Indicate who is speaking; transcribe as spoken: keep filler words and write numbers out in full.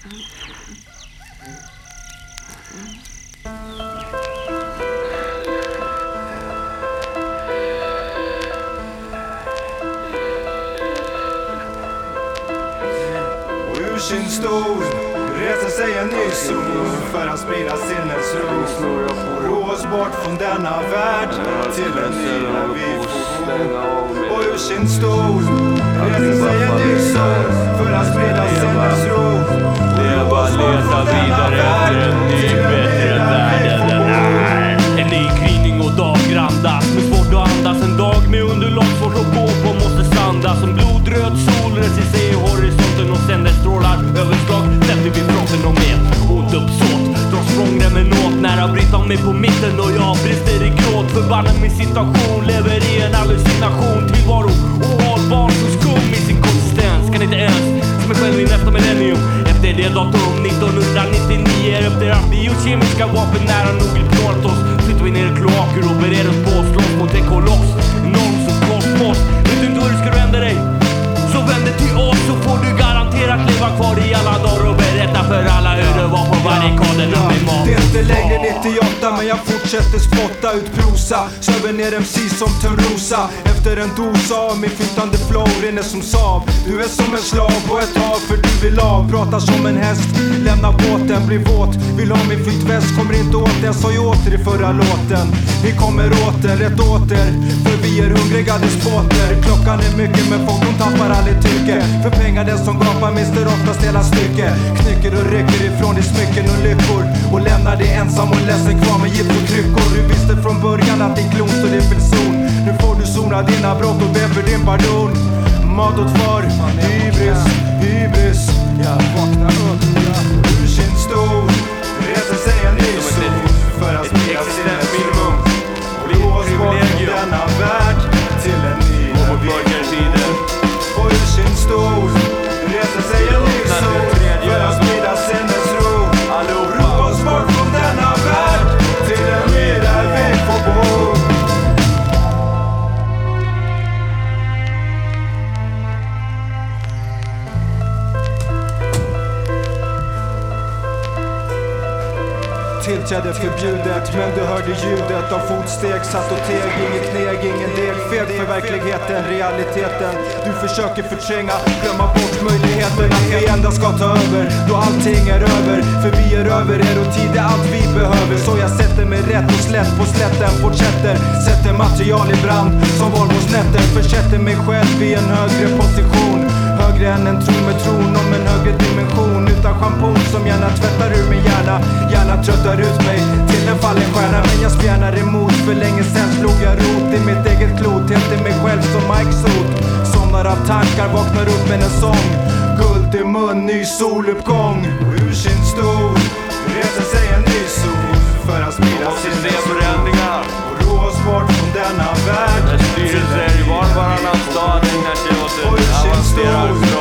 Speaker 1: Och ur sin stol reser sig en ny sol för att sprida sinnesro. Rå oss bort från denna värld till en ny där vi får. Och ur sin stol reser sig en ny sol för att sprida sinnesro.
Speaker 2: Leva, leta vidare efter en ny bättre värld än den här. En ny gryning och dagrandas med svårt att andas. En dag med underlag svårt att gå på måste sandas. Som blodröd sol reser sig i horisonten och sen det strålar överslag. Sätter vi fronten och med ont uppsåt drar språngremmen åt nära bryta mig på mitten. Och jag brister i gråt, förbannar min situation. Lever i en hallucination, tillvaro ohållbar så skum i sin konsistens. Kan inte ens som mig själv i nästa millennium. Efter det datum nittonhundranittionio, efter att biokemiska vapen nära nog utplånat oss, flyttar vi ner i kloaker och bereder oss på att slåss mot en koloss. Enorm som kosmos. Vet du inte hur du ska vända dig? Så vänd dig till oss så får du garanterat leva kvar i alla dagar och berätta för alla hur det var på barrikaderna med mat.
Speaker 1: Det är inte längre nittioåtta men jag fortsätter spotta ut prosa. Söver ner M C som Törnrosa. Efter en dos av min flytande flow rinner som sav. Du är som en slav på ett hav för du vill av. Pratar som en häst, lämna båten, blir våt. Vill ha min flytväst, kommer inte åt. Jag sa ju åter i förra låten. Vi kommer åter, rätt åter. För vi är hungriga despoter. Klockan är mycket men folk de tappar aldrig tycke. För pengar den som gapar mister oftast hela stycke. Knycker och rycker ifrån dig smycken och lyckor. Och lämnar dig ensam och ledsen kvar med gift och kryckor. Du visste från början att din klon står i fel zon. Nu får du zona dina brott och be för din pardon. Mat åt för hybris, hybris. Ja, vakna upp, ja. Ur sin stol reser sig en ny sol för att sprida sinnesro. Och gå oss bort från denna värld till en ny där vi får. Och ur sin stol reser sig en ny sol för att sprida sinnesro. Ro oss bort från denna värld till en ny där vi får bo. Tillträde förbjudet, men du hörde ljudet av fotsteg. Satt och teg, ingen kneg, ingen deg. Feg för verkligheten, realiteten. Du försöker förtränga, glömma bort möjligheten att vi enda ska ta över då allting är över. För vi är över er och tid är allt vi behöver. Så jag sätter mig rätt och slätt på slätten. Fortsätter, sätter material i brand som Volvos nätter. Försätter mig själv i en högre position. Högre än en tro med tron om en högre dimension. Utan schampon som gärna tvättar ur min hjärna. Gärna tröttar ut mig till en fallen stjärna. Men jag spjärnar emot, för länge sen slog jag rot i mitt eget klot. Helt i mig själv som Mike Sot. Somnar av tankar, vaknar upp med en sång. Guld i mun, ny soluppgång. Och ur sin stol reser sig en ny sol för att sprida sinnesro. Och ro oss bort från denna värld.
Speaker 2: Styrelser i var varannan stad ägnar sig åt en avancerad